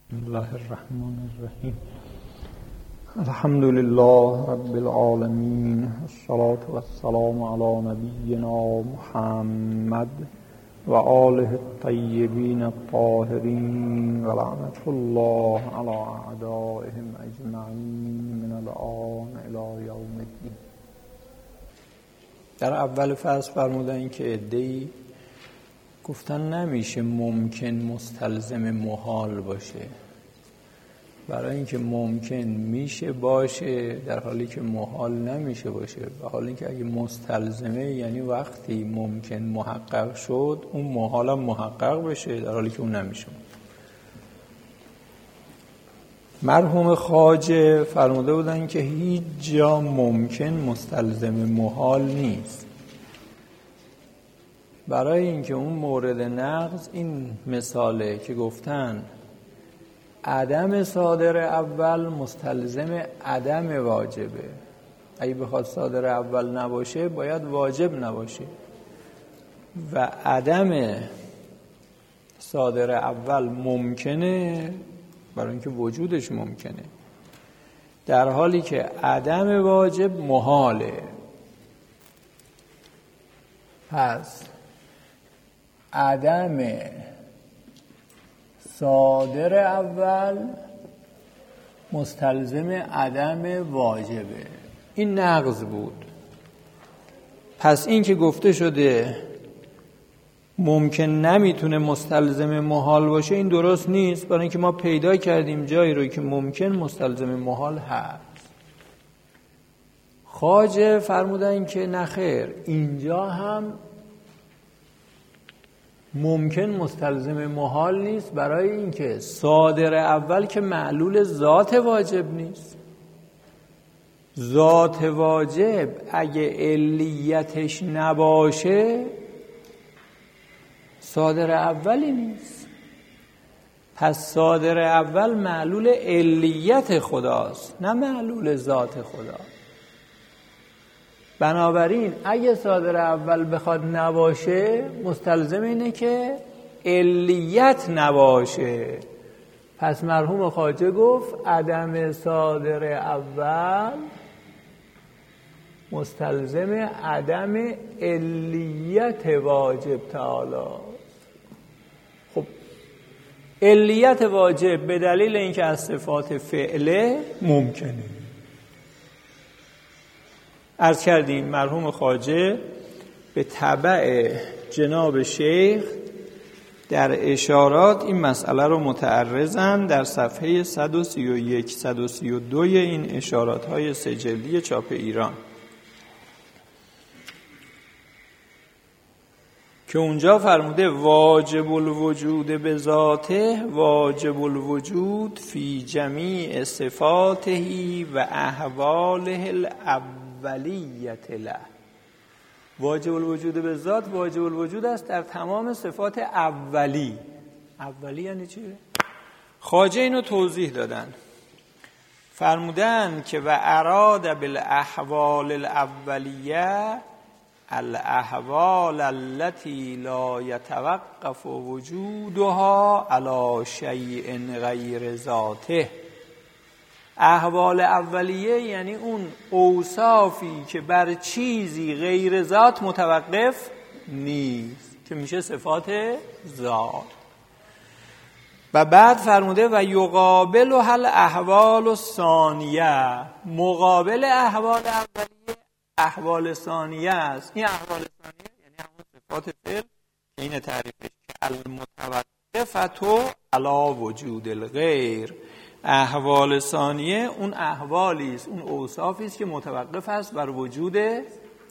بسم الله الرحمن الرحیم. الحمد لله رب العالمین، الصلاة والسلام علی نبینا محمد و آله الطیبین الطاهرین و لعنت الله علی اعدائهم اجمعین من الآن الی یوم الدین. در اول فصل فرمودن که عده‌ای گفتن نمیشه ممکن مستلزم محال باشه، برای اینکه ممکن میشه باشه در حالی که محال نمیشه باشه، و حالی اینکه اگه مستلزمه یعنی وقتی ممکن محقق شد اون محال هم محقق بشه در حالی که اون نمیشه. مرحوم خواجه فرموده بودن که هیچ جا ممکن مستلزم محال نیست، برای اینکه اون مورد نقض این مثاله که گفتن عدم صادر اول مستلزم عدم واجبه. اگه بخواد صادر اول نباشه باید واجب نباشه، و عدم صادر اول ممکنه برای اینکه وجودش ممکنه، در حالی که عدم واجب محاله. پس عدم صادر اول مستلزم عدم واجبه. این نقض بود. پس این که گفته شده ممکن نمیتونه مستلزم محال باشه این درست نیست، برای اینکه ما پیدا کردیم جایی رو که ممکن مستلزم محال هست. خواجه فرمودن که نخیر، اینجا هم ممکن مستلزم محال نیست، برای اینکه صادر اول که معلول ذات واجب نیست. ذات واجب اگه علیتش نباشه صادر اولی نیست. پس صادر اول معلول علیت خداست نه معلول ذات خدا. بنابراین اگه صادر اول بخواد نباشه مستلزم اینه که علیت نباشه. پس مرحوم خواجه گفت عدم صادر اول مستلزم عدم علیت واجب تعالی. خب علیت واجب به دلیل اینکه از صفات فعله ممکنه. عرض کردیم مرحوم خواجه به تبع جناب شیخ در اشارات این مسئله رو متعرضن در صفحه 131 132 این اشارات های سجلی چاپ ایران، که اونجا فرموده واجب الوجود به ذاته واجب الوجود فی جمیع صفاته و احواله الاولیت له. واجب الوجود به ذات واجب الوجود است در تمام صفات اولی. اولی یعنی چی؟ خواجه اینو توضیح دادن، فرمودن که و اراد بالاحوال الاولیه الاحوال التي لا يتوقف وجودها على شيء غیر ذاته. احوال اولیه یعنی اون اوصافی که بر چیزی غیر ذات متوقف نیست، که میشه صفات ذات. و بعد فرموده و یقابل هل احوال الثانیه، مقابل احوال اولیه احوال ثانیه است. این احوال ثانیه یعنی همون صفات فعل که این تعریفش که المتوقفه علی وجود الغیر. احوال ثانیه اون احوالی است، اون اوصافی است که متوقف است بر وجود غیر.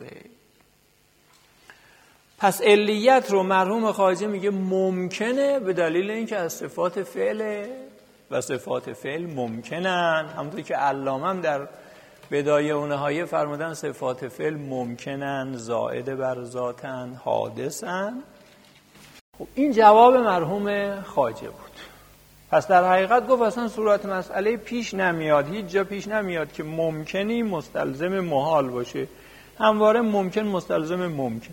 پس علیت رو مرحوم خواجه میگه ممکنه به دلیل اینکه از صفات فعله و صفات فعل ممکنن. همونطور که علامه هم در بدایه و نهایه فرمودن صفات فعل ممکنن، زائد بر ذاتن، حادثن. خب این جواب مرحوم خواجه بود. پس در حقیقت گفت اصلا صورت مسئله پیش نمیاد، هیچ جا پیش نمیاد که ممکنی مستلزم محال باشه، همواره ممکن مستلزم ممکن.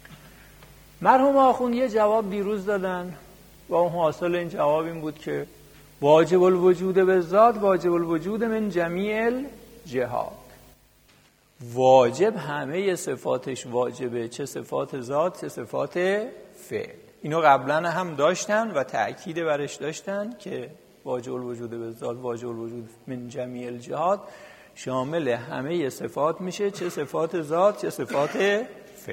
مرحوم آخوند یه جواب دیروز دادن و اون حاصل این جواب این بود که واجب الوجود بالذات واجب الوجود من جمیع الجهات. واجب همه صفاتش واجبه، چه صفات ذات چه صفات فعل. اینو قبلا هم داشتن و تأکید برش داشتن که واجب الوجود بالذات واجب الوجود من جمیع الجهات شامل همه صفات میشه، چه صفات ذات چه صفات فعل.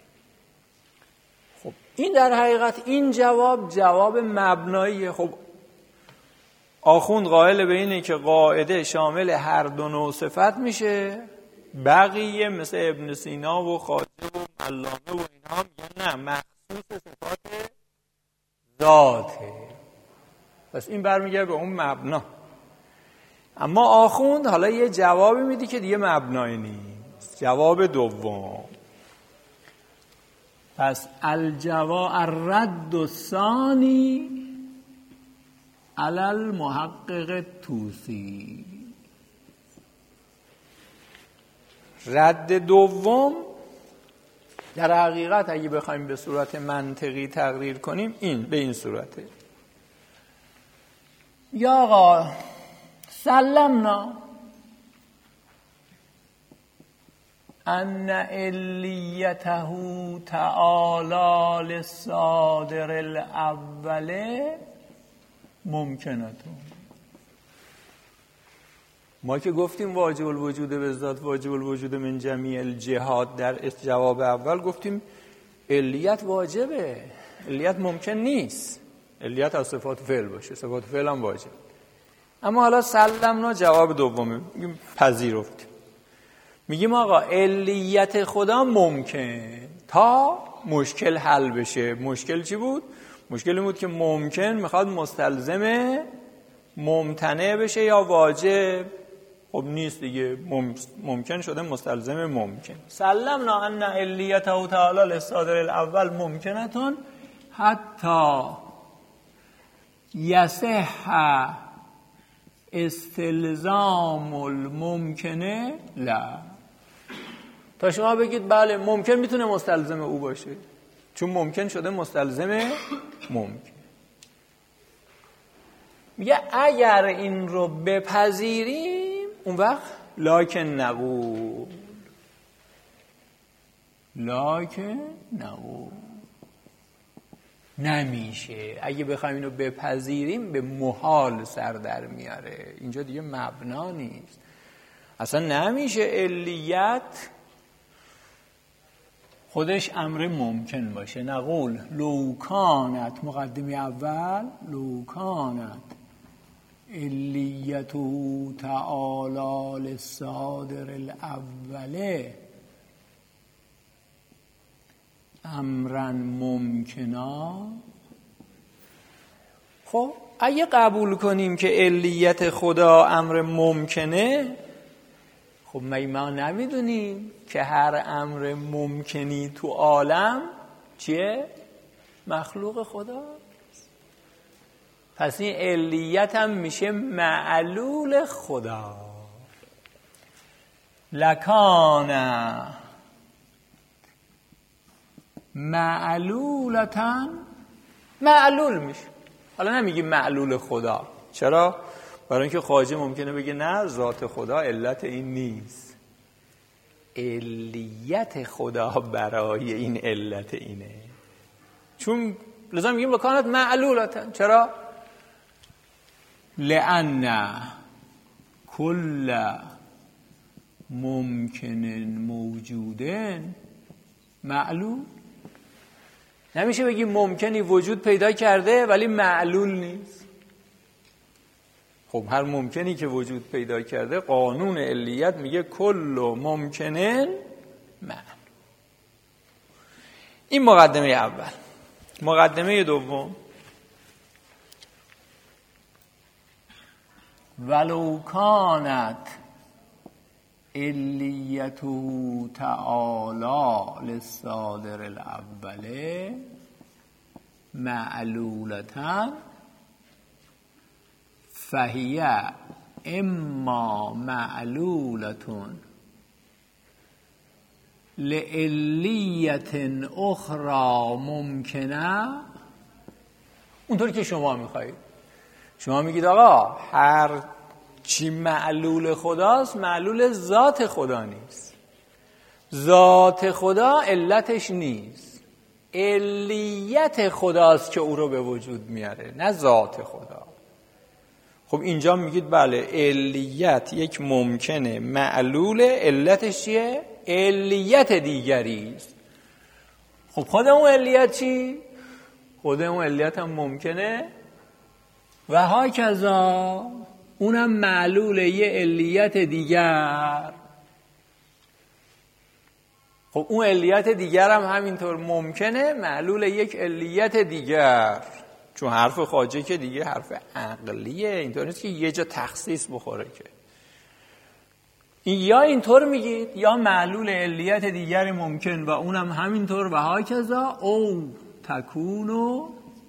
خب این در حقیقت این جواب مبناییه. خب آخوند قائل به اینه که قاعده شامل هر دو نوع صفت میشه، بقیه مثل ابن سینا و خواجه و علامه و اینا میگن نه مخصوص صفات ذاته. پس این برمیگرده به اون مبنا. اما آخوند حالا یه جوابی میدی که دیگه مبنایی نیست. جواب دوم، پس الرد الثانی علی المحقق طوسی. رد دوم در حقیقت اگه بخوایم به صورت منطقی تقریر کنیم این به این صورته: یا آقا سلمنا ان علیته تعالی للصادر الاول ممکنتون. ما که گفتیم واجب الوجود بالذات واجب الوجود من جمیع الجهات، در جواب اول گفتیم علیت واجبه، علیت ممکن نیست، علیت از صفات فعل باشه، صفات فعل هم واجب. اما حالا سلمنا جواب دومه، میگیم پذیرفتیم، میگیم آقا علیت خدا ممکن تا مشکل حل بشه. مشکل چی بود؟ مشکل این بود که ممکن میخواد مستلزم ممتنع بشه یا واجب. خب نیست دیگه، ممکن شده مستلزم ممکن. سلمنا ان علیته تعالی للصادر الاول ممکنتون حتی یصح استلزام الممکنه لا. تا شما بگید بله ممکن میتونه مستلزم او باشه، چون ممکن شده مستلزم ممکن. میگه اگر این رو بپذیریم اون وقت لکن نقول نمیشه. اگه بخوایم اینو بپذیریم به محال سر در میاره، اینجا دیگه مبنا نیست، اصلا نمیشه علیت خودش امر ممکن باشه. نقول لو کانت مقدمه اول لو کانت علیته تعالی للصادر الاول امرا ممکنا. خب اگه قبول کنیم که علیت خدا امر ممکنه، خب ما نمیدونیم که هر امر ممکنی تو عالم چیه؟ مخلوق خدا. پس این علیت هم میشه معلول خدا. لکانه معلولتن، معلول میشه. حالا نمیگیم معلول خدا. چرا؟ برای اینکه خواجه ممکنه بگه نه ذات خدا علت این نیست، علیت خدا برای این علت اینه. چون لازم میگیم لکانت معلولتن. چرا؟ لأن کل ممکن موجود معلول. نمیشه بگیم ممکنی وجود پیدا کرده ولی معلول نیست. خب هر ممکنی که وجود پیدا کرده قانون علیت میگه کل ممکنن معلول. این مقدمه اول. مقدمه دوم، ولو کانت علیته تعالی للصادر الاول معلولتن فهی اما معلولتون لعلیت اخرى ممکنه. اونطوری که شما میخواید. شما میگید آقا هر چی معلول خداست معلول ذات خدا نیست. ذات خدا علتش نیست، علیت خداست که او رو به وجود میاره، نه ذات خدا. خب اینجا میگید بله علیت یک ممکنه معلول، علتش چیه؟ علیت دیگری است. خب خود اون علیت چی؟ خود اون علیت هم ممکنه و هاکذا اونم معلول یه علیت دیگر. خب اون علیت دیگر هم همینطور ممکنه معلول یک علیت دیگر، چون حرف خواجه که دیگه حرف عقلیه، اینطور نیست که یه جا تخصیص بخوره که. یا اینطور میگید یا معلول علیت دیگر ممکن و اونم همینطور و هاکذا او تکونو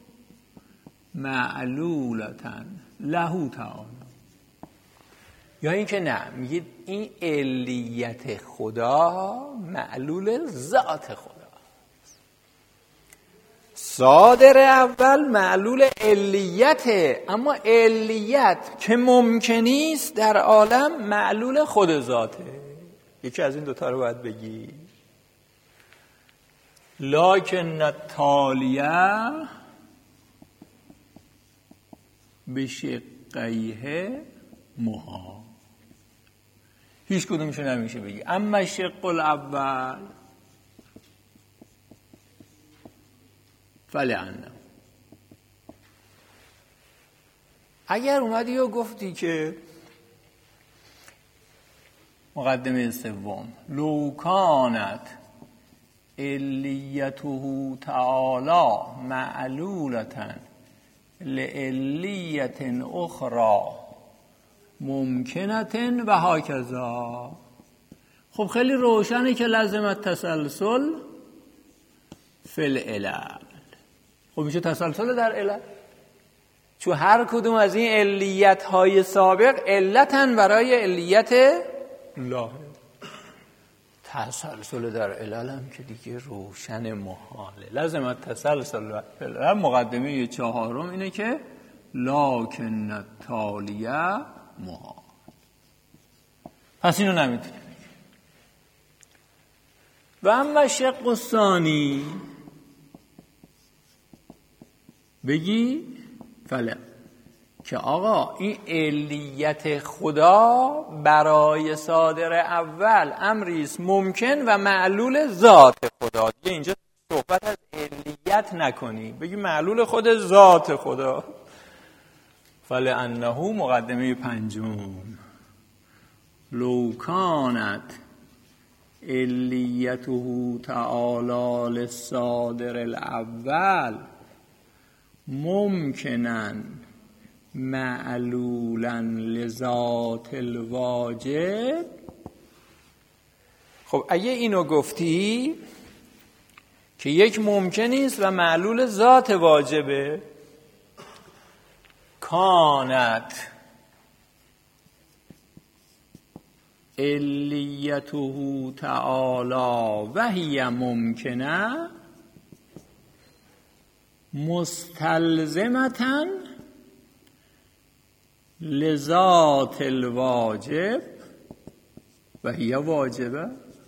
معلولتن له تعالی. یا این که نه میگید این علیت خدا معلول ذات خدا. صادر اول معلول علیته، اما علیت که ممکنی است در عالم معلول خود ذاته. یکی از این دوتا رو باید بگی. لکن التالیه بشقیه محال. هیچ کدومشو نمیشه بگی. اما شق الاول فلعنه. اگر اومدی و گفتی که مقدمه سوم لو کانت علیته تعالی معلولتن لعلیت اخرى ممکنتن و هاکذا. خب خیلی روشنه که لازمت تسلسل فی العلل. خب میشه تسلسل در علل، چون هر کدوم از این علیت های سابق علتن برای علیت لاحق. تسلسل در علل هم که دیگه روشن محاله. لازمت تسلسل فی العلل. مقدمه چهارم اینه که لکن التالیه محال. پس اینو نمیتونی بگی. و اما شق الثانی بگی فلان که آقا این علیت خدا برای صادر اول امریست ممکن و معلول ذات خدا. دیگه اینجا صحبت از علیت نکنی، بگی معلول خود ذات خدا. فلانه مقدمه پنجم لو کانت علیته تعالی للصادر الاول ممکنن معلولا لذات الواجب. خب اگه اینو گفتی که یک ممکنی است و معلول ذات واجبه، کانت علیته تعالی و هی ممکنه مستلزمتن لذات الواجب و هی واجبه.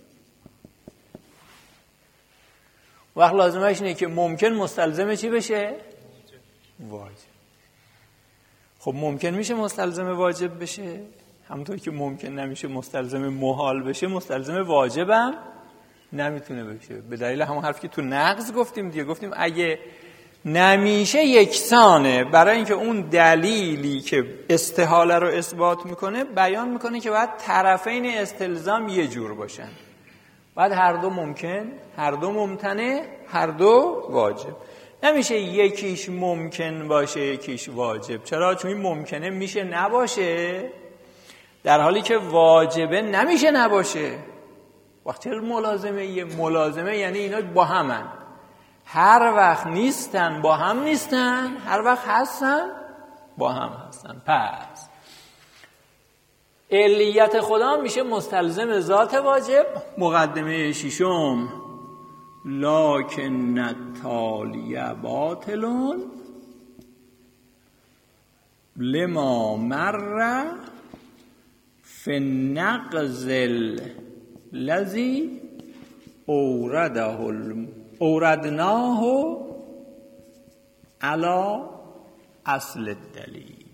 وقت لازمش اینه که ممکن مستلزم چی بشه؟ واجب. خب ممکن میشه مستلزم واجب بشه، همونطور که ممکن نمیشه مستلزم محال بشه، مستلزم واجبم نمیتونه بشه. به دلیل همون حرفی که تو نقض گفتیم دیگه. گفتیم اگه نمیشه یکسانه، برای اینکه اون دلیلی که استحاله رو اثبات میکنه بیان میکنه که باید طرفین استلزام یه جور باشن، باید هر دو ممکن، هر دو ممتنع، هر دو واجب. نمیشه یکیش ممکن باشه یکیش واجب. چرا؟ چون این ممکنه میشه نباشه در حالی که واجبه نمیشه نباشه. وقتی ملازمه یعنی اینا با همن، هر وقت نیستن با هم نیستن، هر وقت هستن با هم هستن. پس علیت خدا میشه مستلزم ذات واجب. مقدمه ششم لکن التالیه باطلون لما مر فی النقض الذی اوردناه علی اصل الدلیل.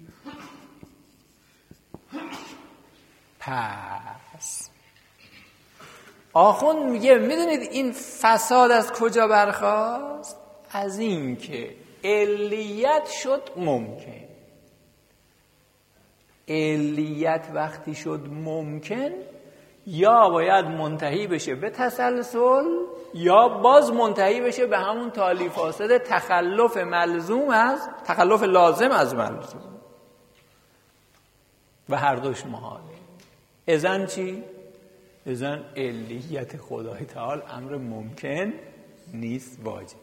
پس آخوند میگه میدونید این فساد از کجا برخاست؟ از این که علیت شد ممکن. علیت وقتی شد ممکن یا باید منتهی بشه به تسلسل یا باز منتهی بشه به همون تالی فاسد تخلف لازم از ملزوم و هر دوش محاله. اذن چی؟ اذن علیت خدای تعالی امر ممکن نیست، واجبه.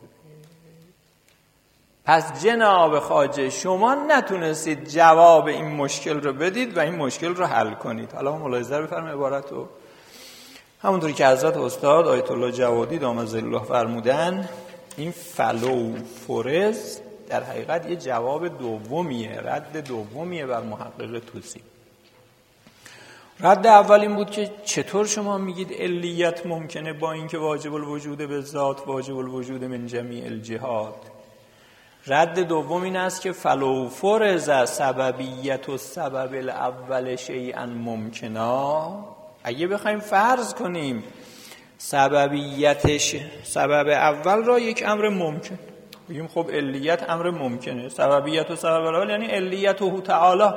پس جناب خواجه شما نتونستید جواب این مشکل رو بدید و این مشکل رو حل کنید. حالا ملاحظه بفرمایید عبارت رو. همونطوری که حضرت استاد آیت الله جوادی دام ظله فرمودن، این فلو فرض در حقیقت یه جواب دومیه، رد دومیه بر محقق طوسی. رد اول این بود که چطور شما میگید علیت ممکنه با اینکه واجب الوجود به ذات واجب الوجود من جمیع الجهات. رد دوم این است که فلو فرض سببیت و سبب الاول شیئا ممکنا. اگه بخوایم فرض کنیم سبب اول را یک امر ممکن، بگیم خب علیت امر ممکنه، سببیت و سبب الاول یعنی علیت و تعالی.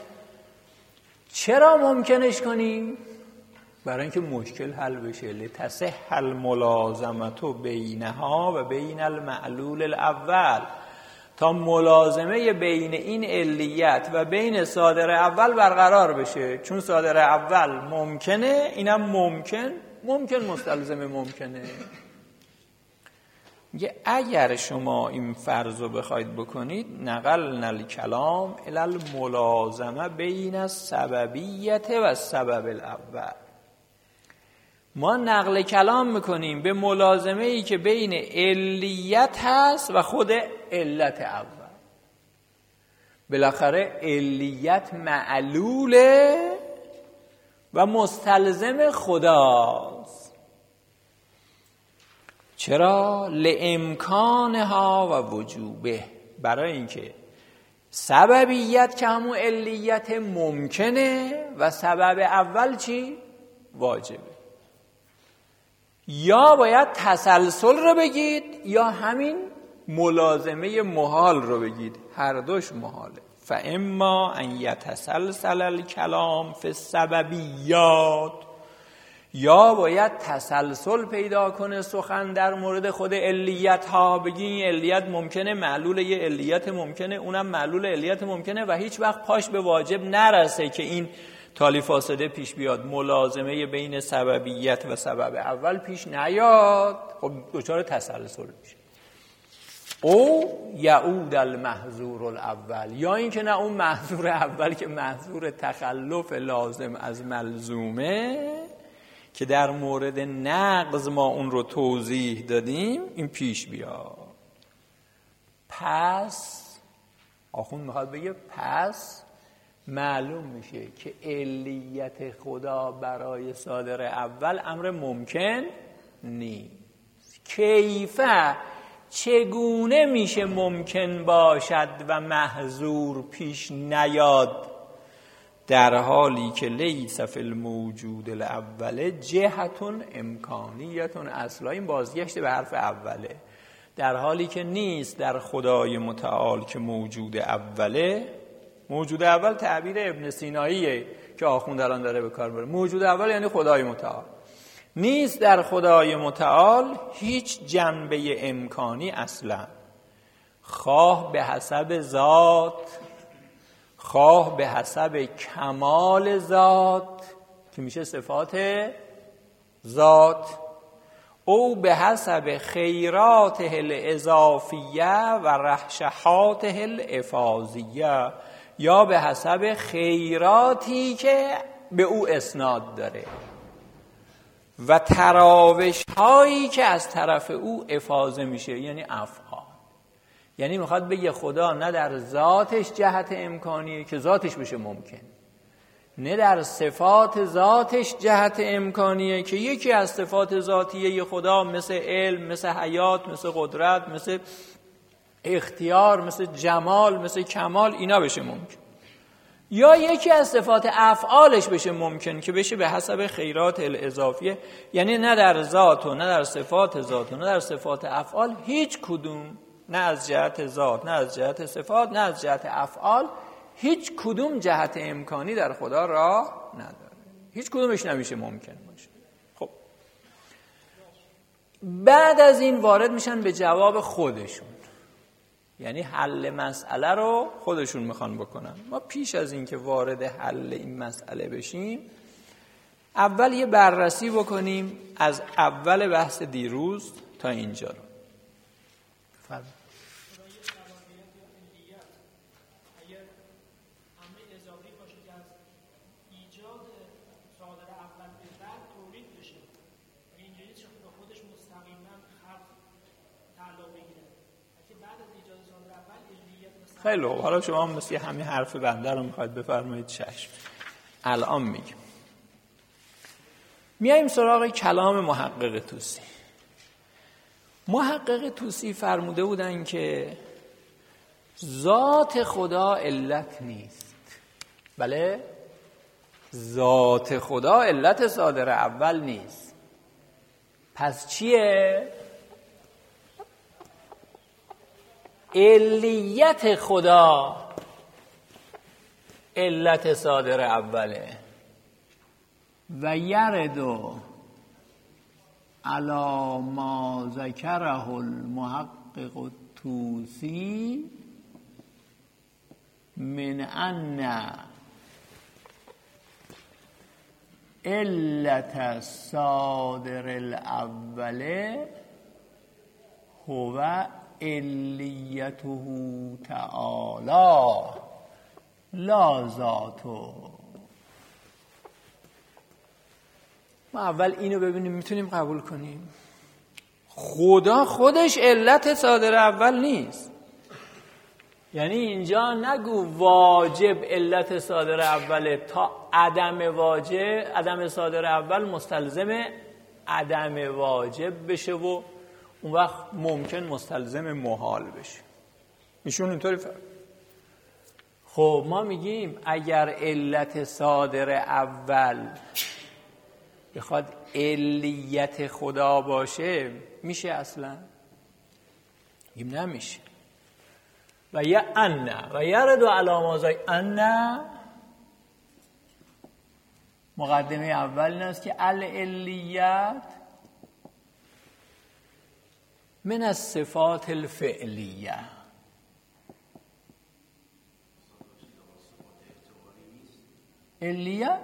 چرا ممکنش کنیم؟ برای اینکه مشکل حل بشه. لتصح الملازمه بینها و بین المعلول الاول، تا ملازمه بین این علیت و بین صادر اول برقرار بشه. چون صادر اول ممکنه، اینم ممکن مستلزم ممکنه. میگه اگر شما این فرض رو بخواید بکنید، نقلنا الکلام الی الملازمه بین السببیت و السبب الاول، ما نقل کلام میکنیم به ملازمه ای که بین علیت هست و خود علت اول. بالاخره علیت معلوله و مستلزم خداست. چرا؟ لامکانها و وجوبه، برای اینکه سببیت که همون علیت ممکنه و سبب اول چی؟ واجبه. یا باید تسلسل رو بگید یا همین ملازمه محال رو بگید، هر دوش محاله. فاما ان یتسلسل الکلام فی السببیات، یا باید تسلسل پیدا کنه سخن در مورد خود علیت ها، بگی این علیت ممکنه معلول یه علیت ممکنه، اونم معلول علیت ممکنه و هیچ وقت پاش به واجب نرسه که این تالی فاسده پیش بیاد، ملازمه بین سببیت و سبب اول پیش نیاد. خب دچار تسلسل میشه. او یعود المحظور الاول، یا این که نه اون محظور اول که محظور تخلف لازم از ملزومه که در مورد نقض ما اون رو توضیح دادیم، این پیش بیاد. پس آخوند میخواد بگه پس معلوم میشه که علیت خدا برای صادر اول امر ممکن نیست. کیفه، چگونه میشه ممکن باشد و محظور پیش نیاد در حالی که لیس فی الموجود الاول جهتون امکانیتون. اصلا این بازگشت به حرف اوله، در حالی که نیست در خدای متعال که موجود اوله. موجود اول تعبیر ابن سیناییه که آخوند الان داره به کار میبره. موجود اول یعنی خدای متعال. نیست در خدای متعال هیچ جنبه امکانی اصلا، خواه به حسب ذات، خواه به حسب کمال ذات که میشه صفات ذات، او به حسب خیراته الاضافیه و رحشحاته الافاضیه، یا به حسب خیراتی که به او اسناد داره و تراوش هایی که از طرف او افاضه میشه، یعنی افعال. یعنی میخواد بگه خدا نه در ذاتش جهت امکانیه که ذاتش بشه ممکن، نه در صفات ذاتش جهت امکانیه که یکی از صفات ذاتیه خدا مثل علم، مثل حیات، مثل قدرت، مثل اختیار، مثل جمال، مثل کمال اینا بشه ممکن، یا یکی از صفات افعالش بشه ممکن که بشه به حسب خیرات الاضافیه. یعنی نه در ذات و نه در صفات ذات و نه در صفات افعال هیچ کدوم، نه از جهت ذات نه از جهت صفات نه از جهت افعال، هیچ کدوم جهت امکانی در خدا راه نداره، هیچ کدومش نمیشه ممکن باشه. خب بعد از این وارد میشن به جواب خودشون، یعنی حل مسئله رو خودشون میخوان بکنن. ما پیش از این که وارد حل این مسئله بشیم اول یه بررسی بکنیم از اول بحث دیروز تا اینجا رو. بفرمایید. خیلی خوب، حالا شما مثل همین حرف بنده رو میخواید بفرمایید، چشم. الان میگم میایم سراغ کلام محقق طوسی. محقق طوسی فرموده بودن که ذات خدا علت نیست. بله، ذات خدا علت صادر اول نیست. پس چیه؟ علیت خدا علت صادر اوله. و یردو علی ما ذکره المحقق الطوسی من ان علت صادر الاول هو علیته تعالی لا ذاته. ما اول اینو ببینیم میتونیم قبول کنیم خدا خودش علت صادر اول نیست. یعنی اینجا نگو واجب علت صادر اوله تا عدم واجب، عدم صادر اول مستلزم عدم واجب بشه و اون وقت ممکن مستلزم محال بشه. ایشون اینطوری خب ما میگیم اگر علت صادر اول بخواد علیت خدا باشه میشه اصلا؟ میگیم نمیشه. و یا ان و یرد علامازای ان مقدمه اول این است که العلیت من از صفات الفعلیه. علیت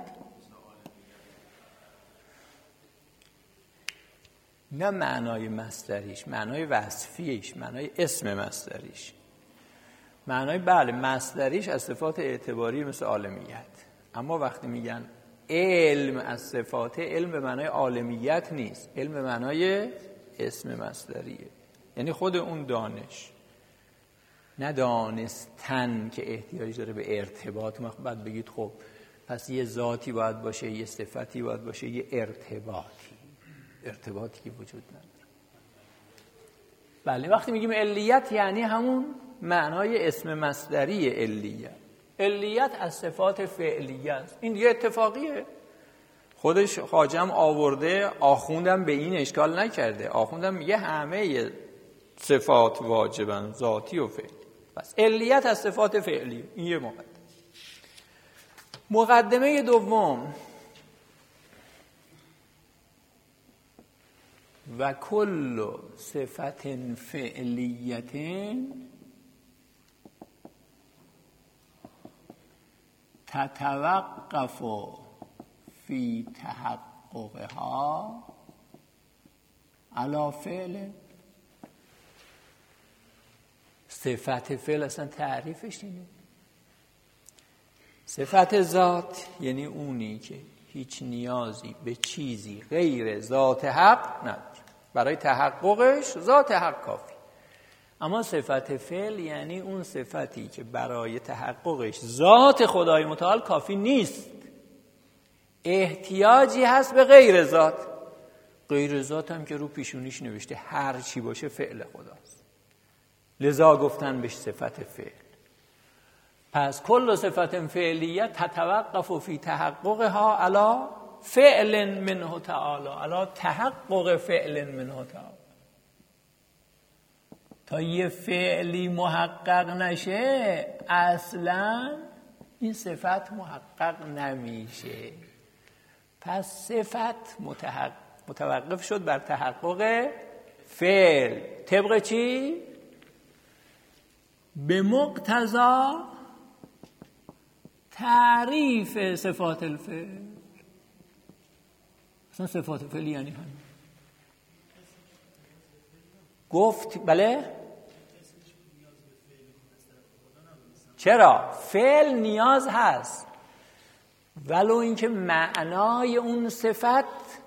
نه معنای مصدریش، معنای وصفیش، معنای اسم مصدریش، معنای بله مصدریش از صفات اعتباری مثل عالمیت. اما وقتی میگن علم از صفات، علم به معنای عالمیت نیست، علم به معنای اسم مصدریه، یعنی خود اون دانش، نه دانستن که احتیاج داره به ارتباط. ما بعد بگید خب پس یه ذاتی باید باشه، یه صفتی باید باشه، یه ارتباطی که وجود نداره. بله وقتی میگیم علیت یعنی همون معنای اسم مصدری علیت. علیت از صفات فعلیه است. این دیگه اتفاقیه، خودش خواجم آورده، آخوندم به این اشکال نکرده. آخوندم میگه همه صفات واجبن، ذاتی و فعلی. پس علیت از صفات فعلی. این یه مقدمه دوم و کل صفت فعلیت تتوقف فی تحققها علی فعل. صفت فعل اصلا تعریفش اینه. صفت ذات یعنی اونی که هیچ نیازی به چیزی غیر ذات حق نداره، برای تحققش ذات حق کافی. اما صفت فعل یعنی اون صفتی که برای تحققش ذات خدای متعال کافی نیست، احتیاجی هست به غیر ذات. غیر ذات هم که رو پیشونیش نوشته هر چی باشه فعل خداست، لذا گفتن بهش صفت فعل. پس کل صفت فعلیه تتوقف فی تحققها علی فعل منه تعالی، علی تحقق فعل منه تعالی. تا یه فعلی محقق نشه اصلا این صفت محقق نمیشه. پس صفت متوقف شد بر تحقق فعل. طبق چی؟ به مقتضا تعریف صفات الفعل. اصلا صفات فعل یعنی همین. گفت بله؟ چرا؟ فعل نیاز هست، ولو اینکه معنای اون صفت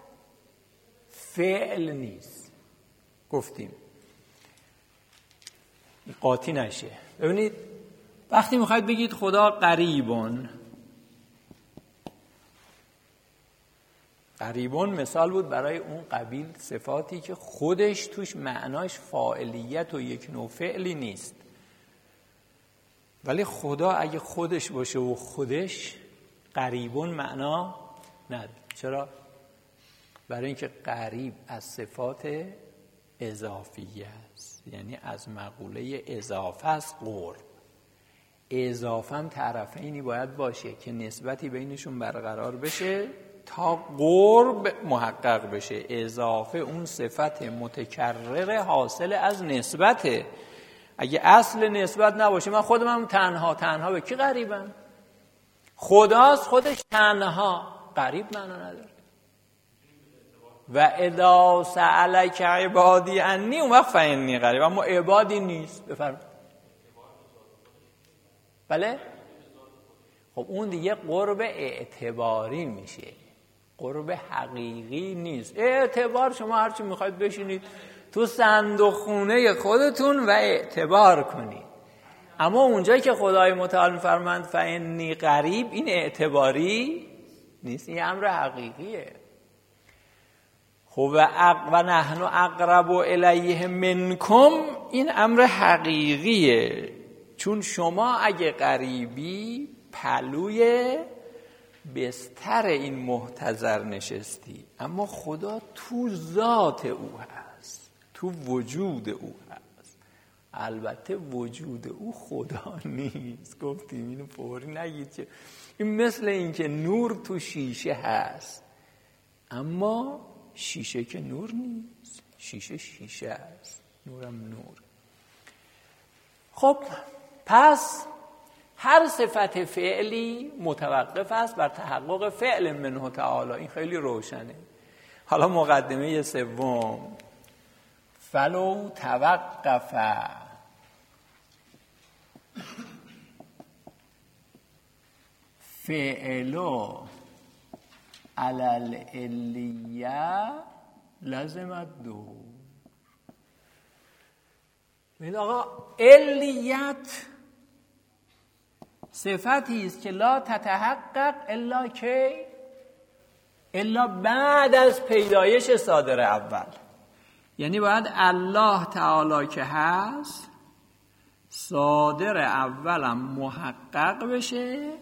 فعل نیست. گفتیم قاطی نشه. ببینید وقتی میخواید بگید خدا قریبون، قریبون مثال بود برای اون قبیل صفاتی که خودش توش معناش فاعلیت و یک نوع فعلی نیست. ولی خدا اگه خودش باشه و خودش، قریبون معنا نداره. چرا؟ برای اینکه قریب از صفات اضافیه است، یعنی از مقوله اضافه است. قرب اضافه هم طرفینی باید باشه که نسبتی بینشون برقرار بشه تا قرب محقق بشه. اضافه اون صفت متکرر حاصل از نسبته. اگه اصل نسبت نباشه، من خودم تنها به کی قریبم؟ خداست خودش تنها، قریب معنا نداره. و اذا سألک عبادی عنی، اون وقت فإنی قریب. اما عبادی نیست. بفرمایید. بله؟ خب اون دیگه قرب اعتباری میشه، قرب حقیقی نیست. اعتبار شما هرچی میخواید بشینید تو صندوق خونه خودتون و اعتبار کنید، اما اونجایی که خدای متعال میفرماند فإنی قریب، این اعتباری نیست، این امر حقیقیه. خب و نحن اقرب الیه منکم، این امر حقیقیه، چون شما اگه قریبی پلوی بستر این محتضر نشستی، اما خدا تو ذات او هست، تو وجود او هست. البته وجود او خدا نیست. گفتیم اینو فوری نگید که این مثل این که نور تو شیشه هست، اما شیشه که نور نیست. شیشه است، نورم نور. خب پس هر صفت فعلی متوقف است بر تحقق فعل منه تعالی. این خیلی روشنه. حالا مقدمه سوم، فلو توقف فعلو علی العلیه لازم دو. ببین آقا، علیت صفتی است که لا تتحقق الا کی، الا بعد از پیدایش صادر اول. یعنی باید الله تعالی که هست صادر اولم محقق بشه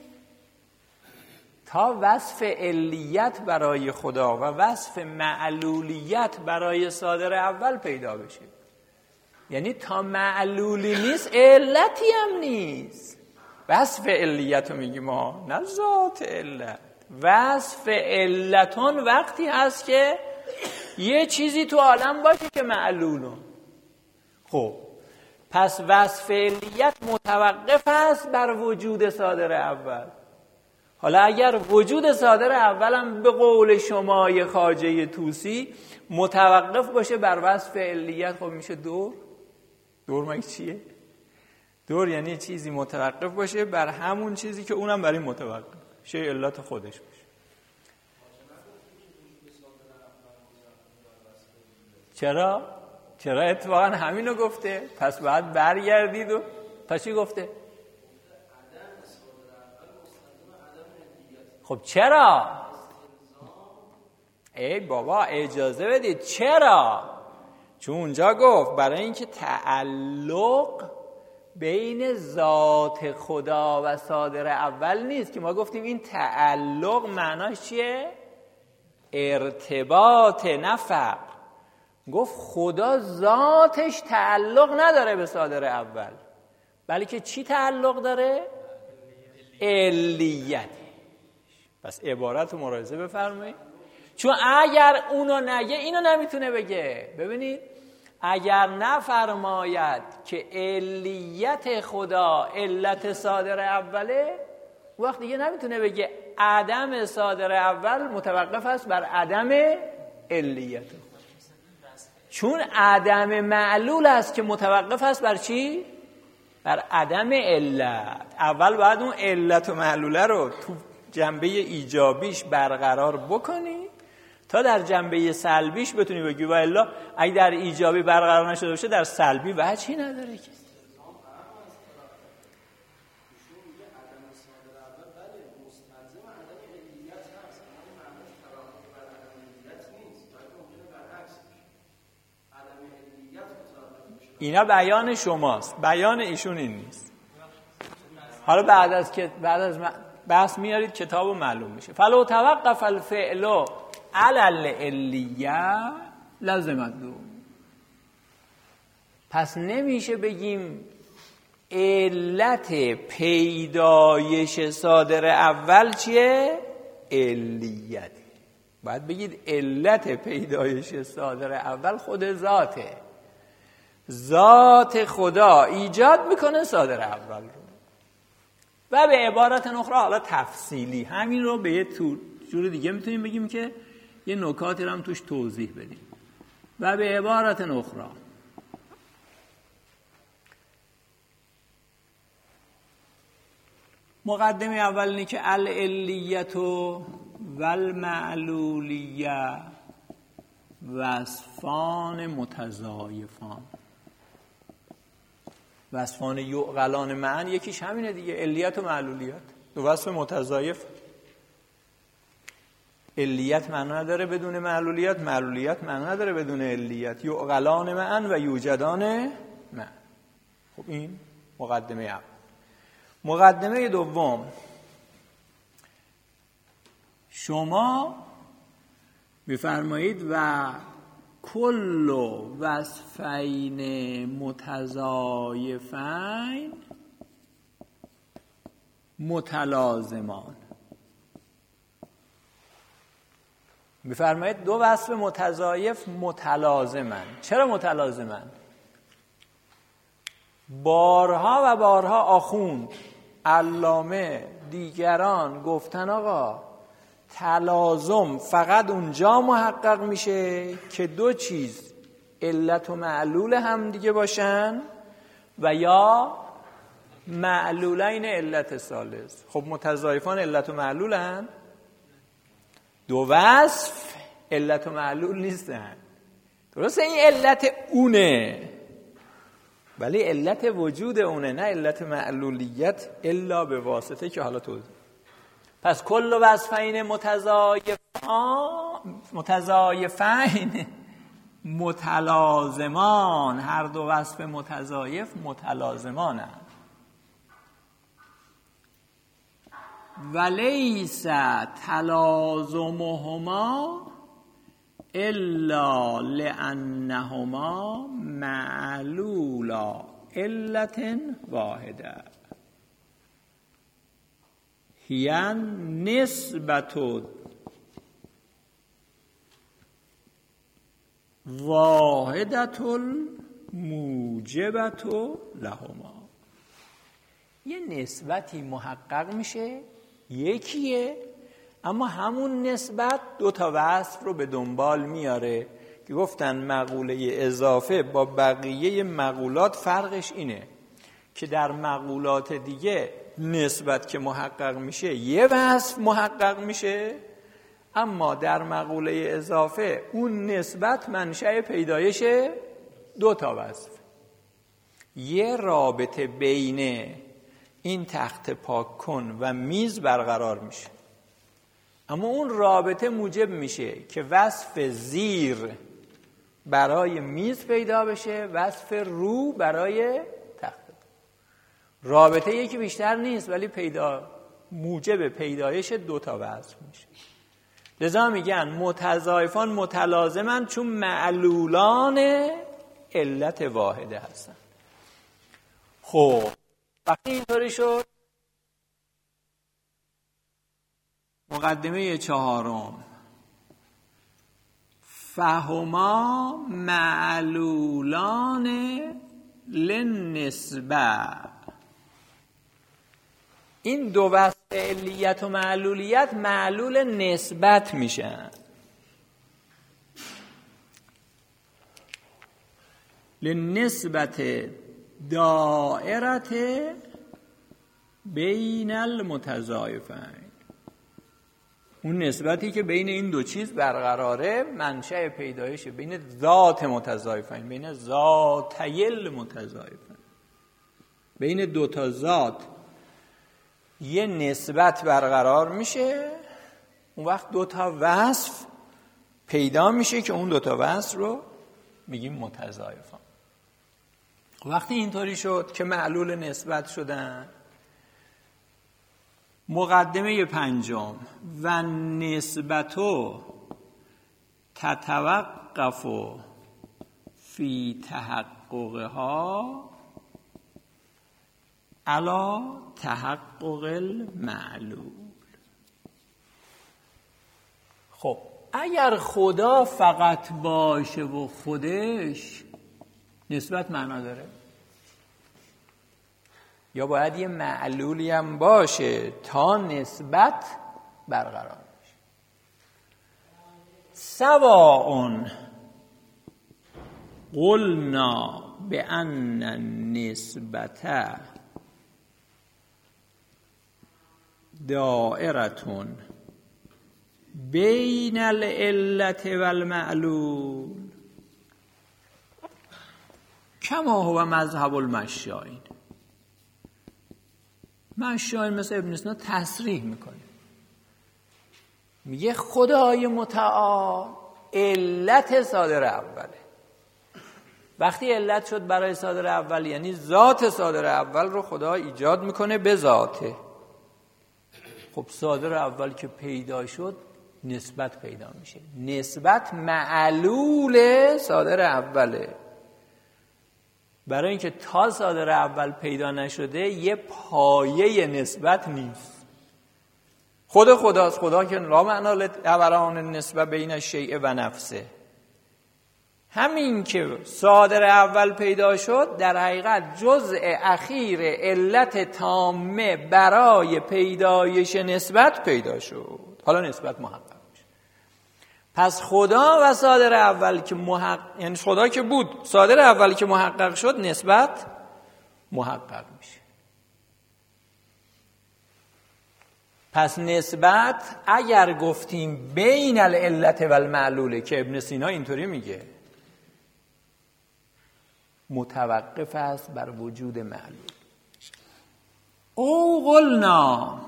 تا وصف علیت برای خدا و وصف معلولیت برای صادر اول پیدا بشه. یعنی تا معلولی نیست علتی هم نیست. وصف علیت رو میگیم ما، نه ذات علت. وصف علتون وقتی هست که یه چیزی تو عالم باشه که معلولون. خب پس وصف علیت متوقف است بر وجود صادر اول. حالا اگر وجود صادر اولم به قول شمای خواجه طوسی متوقف باشه بر وصف علیت، خب میشه دور. دور مگه چیه؟ دور یعنی چیزی متوقف باشه بر همون چیزی که اونم برای متوقف شه، علت خودش باشه. چرا؟ چرا اتفاقا همینو گفته؟ پس باید برگردید و پس چی گفته؟ خب چرا؟ ای بابا اجازه بدید، چرا؟ چون اونجا گفت برای اینکه تعلق بین ذات خدا و صادر اول نیست، که ما گفتیم این تعلق معناش چیه؟ ارتباط، نه فقر. گفت خدا ذاتش تعلق نداره به صادر اول، بلکه چی تعلق داره؟ علیت. پس عبارت رو ملاحظه بفرمایید، چون اگر اونو نگه اینو نمیتونه بگه. ببینید اگر نفرماید که علیت خدا علت صادر اوله، وقت دیگه نمیتونه بگه عدم صادر اول متوقف است بر عدم علیت، چون عدم معلول است که متوقف است بر چی؟ بر عدم علت. اول باید اون علت و معلوله رو تو جنبه ایجابیش برقرار بکنی تا در جنبه سلبیش بتونی بگی. و الا اگه در ایجابی برقرار نشده باشه در سلبی وجهی نداره که. اینا بیان شماست، بیان ایشون این نیست. حالا بعد از بحث میارید کتابو معلوم میشه. فلو توقف الفعل علی العلیه لازم الدوم. پس نمیشه بگیم علت پیدایش صادر اول چیه؟ علیت. باید بگید علت پیدایش صادر اول خود ذاته. ذات خدا ایجاد میکنه صادر اول رو. و به عبارت اخرى، حالا تفصیلی همین رو به یه جور دیگه میتونیم بگیم که یه نکاتی رو هم توش توضیح بدیم. و به عبارت اخرى مقدمه اول اینه که العلیت و المعلولیه وصفان متضایفان. وصفان یعقلان معن یکیش همینه دیگه، علیت و معلولیت، دو وصف متضایف. علیت معنی نداره بدون معلولیت، معلولیت معنی نداره بدون علیت. یعقلان معن و یوجدان معن. خب این مقدمه اول. مقدمه دوم، شما بفرمایید و کل وصفین متضایفین متلازمان. بفرمایید دو وصف متضایف متلازمن. چرا متلازمن؟ بارها و بارها آخوند، علامه، دیگران گفتن آقا تلازم فقط اونجا محقق میشه که دو چیز علت و معلول هم دیگه باشن و یا معلولین علت ثالث. خب متضایفان علت و معلولن، دو وصف علت و معلول نیستن. درسته این علت اونه ولی علت وجود اونه، نه علت معلولیت الا به واسطه که حالا توضیح. پس کل وصفین متضایفین متلازمان. هر دو وصف متضایف متلازمان هستند. ولیس تلازمهما الا لانهما معلولا علت واحده هی نسبت واحدت الموجبت لهما. یه نسبتی محقق میشه یکیه، اما همون نسبت دو تا وصف رو به دنبال میاره که گفتن مقوله اضافه با بقیه مقولات فرقش اینه که در مقولات دیگه نسبت که محقق میشه یه وصف محقق میشه، اما در مقوله اضافه اون نسبت منشأ پیدایش دو تا وصف. یه رابطه بین این تخت پاک کن و میز برقرار میشه، اما اون رابطه موجب میشه که وصف زیر برای میز پیدا بشه، وصف رو برای تخت. رابطه یکی بیشتر نیست ولی موجب پیدایش دو تا وصف میشه. لذا میگن متضایفان متلازمن چون معلولان علت واحده هستن. خب وقتی اینطوری شد، مقدمه چهارم، فهما معلولان للنسبه. این دو وصف علیت و معلولیت معلول نسبت میشن. لنسبت دائرت بین المتضایفین. اون نسبتی که بین این دو چیز برقراره منشأ پیدایش بین ذات متضایفین، بین ذاتي المتضایفین، بین دو تا ذات یه نسبت برقرار میشه. اون وقت دو تا وصف پیدا میشه که اون دو تا وصف رو میگیم متضایفان. وقتی اینطوری شد که معلول نسبت شدن، مقدمه پنجم، و نسبتو تتوقف فی تحققها علی تحقق المعلول. خب اگر خدا فقط باشه و خودش، نسبت معنا داره؟ یا باید یه معلولی هم باشه تا نسبت برقرار بشه؟ سواء قلنا بأن النسبة دائرة بین العلت والمعلول کما هو مذهب المشائین. مشائین مثل ابن سینا تصریح میکنه، میگه خدای متعال علت صادر اوله. وقتی علت شد برای صادر اول، یعنی ذات صادر اول رو خدا ایجاد میکنه به ذاته. خب صادر اول که پیدا شد، نسبت پیدا میشه. نسبت معلول صادر اوله. برای اینکه تا صادر اول پیدا نشده یه پایه نسبت نیست. خود خداست، خدا که لا معنا لدوران النسبه بین الشیء و نفسه. همین که صادر اول پیدا شد در حقیقت جزء اخیر علت تامه برای پیدایش نسبت پیدا شد. حالا نسبت محقق میشه. پس خدا و صادر اول که یعنی خدا که بود، صادر اول که محقق شد، نسبت محقق میشه. پس نسبت اگر گفتیم بین العلت و المعلوله که ابن سینا اینطوری میگه، متوقف است بر وجود معلول. او قلنا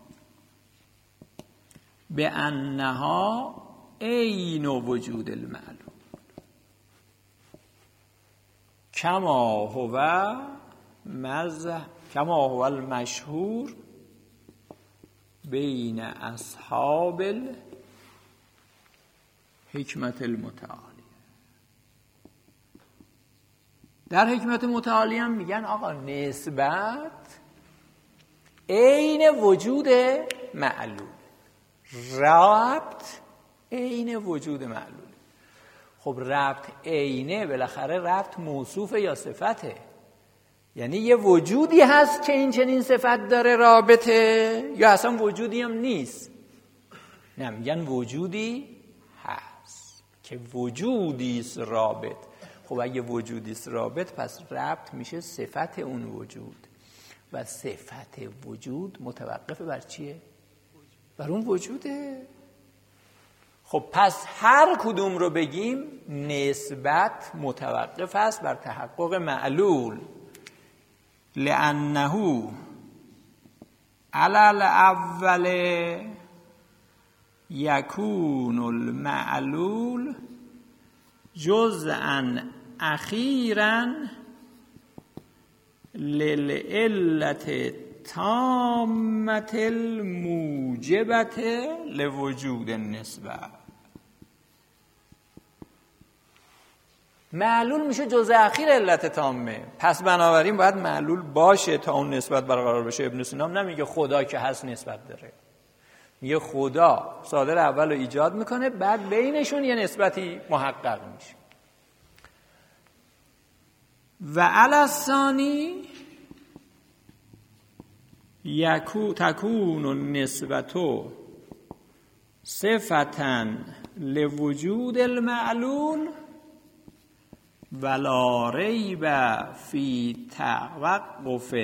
بأنها عین وجود المعلول کما هو المشهور بین اصحاب الحکمت المتعالیه. در حکمت متعالیه هم میگن آقا نسبت عین وجود معلول، ربط عین وجود معلول. خب ربط عینه، بالاخره ربط موصوفه یا صفته؟ یعنی یه وجودی هست که این چنین صفت داره رابطه، یا اصلا وجودی هم نیست؟ نه، میگن وجودی هست که وجودی است رابط. خب اگه وجودی است رابط، پس ربط میشه صفت اون وجود، و صفت وجود متوقف بر چیه؟ بر اون وجوده. خب پس هر کدوم رو بگیم نسبت متوقف است بر تحقق معلول. لأنه علی الاول یکون المعلول جزءا اخیرا للعلة تامة الموجبة لوجود النسبة. معلول میشه جزء اخیر علت تامه، پس بنابراین باید معلول باشه تا اون نسبت برقرار بشه. ابن سینا نمیگه خدا که هست نسبت داره، میگه خدا صادر اول رو ایجاد میکنه، بعد بینشون یه نسبتی محقق میشه. و علی الثانی تکون النسبت صفتا لوجود المعلول ولا ریب فی توقف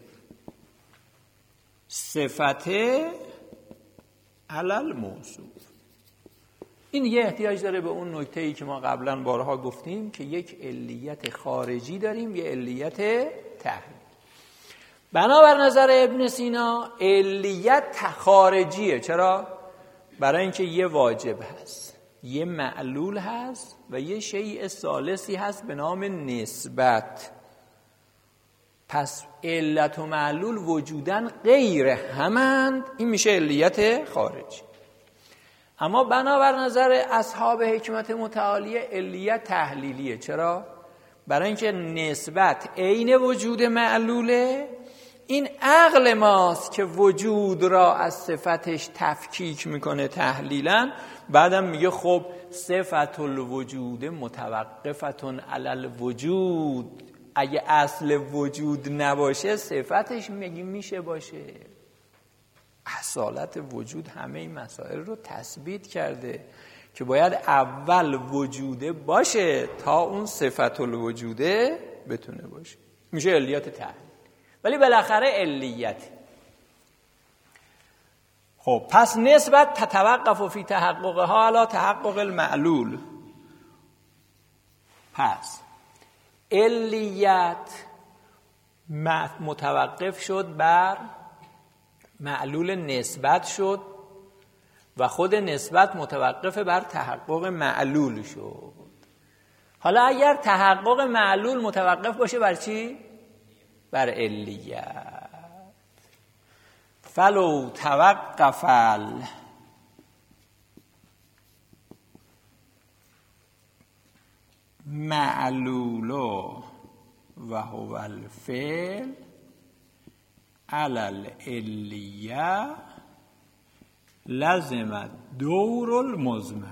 صفته علی الموصوف. این یه احتیاج داره به اون نکته‌ای که ما قبلا بارها گفتیم که یک علیت خارجی داریم، یه علیت تحلیل. بنابر نظر ابن سینا علیت خارجیه. چرا؟ برای اینکه یه واجب هست، یه معلول هست و یه شیء ثالثی هست به نام نسبت. پس علت و معلول وجوداً غیر همند، این میشه علیت خارجی. اما بنابر نظر اصحاب حکمت متعالیه علیت تحلیلیه. چرا؟ برای اینکه نسبت عین وجود معلوله. این عقل ماست که وجود را از صفتش تفکیک میکنه تحلیلاً، بعدم میگه خب صفت الوجود متوقفتون علی الوجود، اگه اصل وجود نباشه صفتش میشه باشه. اصالت وجود همه این مسائل رو تثبیت کرده که باید اول وجوده باشه تا اون صفت الوجوده بتونه باشه، میشه علیت تحلیل. ولی بالاخره علیت. خب پس نسبت تتوقف فی تحققها علی تحقق المعلول. پس علیت متوقف شد بر معلول نسبت شد و خود نسبت متوقف بر تحقق معلول شد. حالا اگر تحقق معلول متوقف باشه بر چی؟ بر علیت. فلو توقف المعلول و هو الفعل علی العلیه لازم دور المضمر.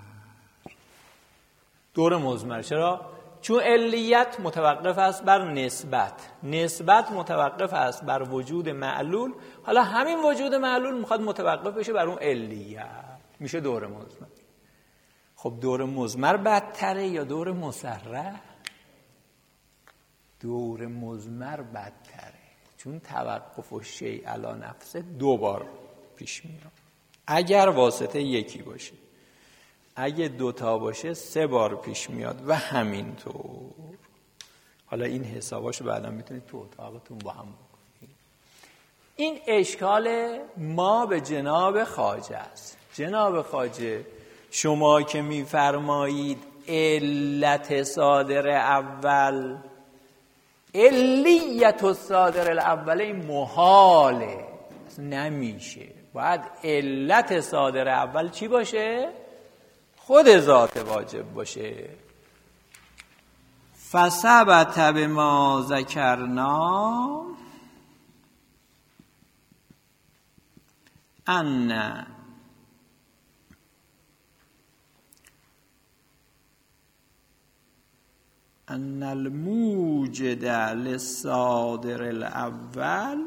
دور مضمر. چرا؟ چون علیت متوقف است بر نسبت، نسبت متوقف است بر وجود معلول. حالا همین وجود معلول میخواد متوقف بشه بر اون علیت، میشه دور مضمر. خب دور مضمر بدتره یا دور مصرح؟ دور مضمر بدتره، چون توقف الشیء علی نفسه 2 بار پیش میاد. اگر واسطه یکی باشه، اگه 2 تا باشه 3 بار پیش میاد و همینطور. حالا این حساباشو بعدا میتونید تو اتاقتون با هم بکنید. این اشکال ما به جناب خواجه است. جناب خواجه شما که میفرمایید علت صادر اول، علیت الصادر الاول، این محاله، نمیشه. باید علت صادر اول چی باشه؟ خود ذات واجب باشه. فثبت بما ذکرنا ان الموجد للصادر الاول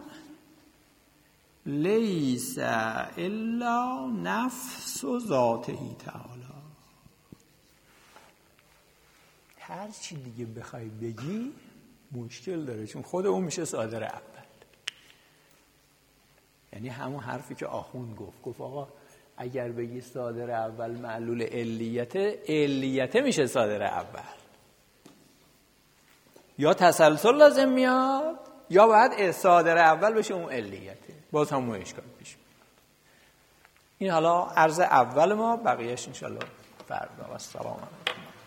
لیس الا نفس ذاته تعالی. هر چی دیگه بخوای بگی مشکل داره، چون خود اون میشه صادر اول. یعنی همون حرفی که آخوند گفت آقا اگر بگی صادر اول معلول علیته میشه صادر اول. یا تسلسل لازم میاد یا باید صادر اول بشه اون علیته، باز همون اشکال پیش میاد. این حالا عرض اول ما، بقیهش انشالله فردا. و السلام علیکم.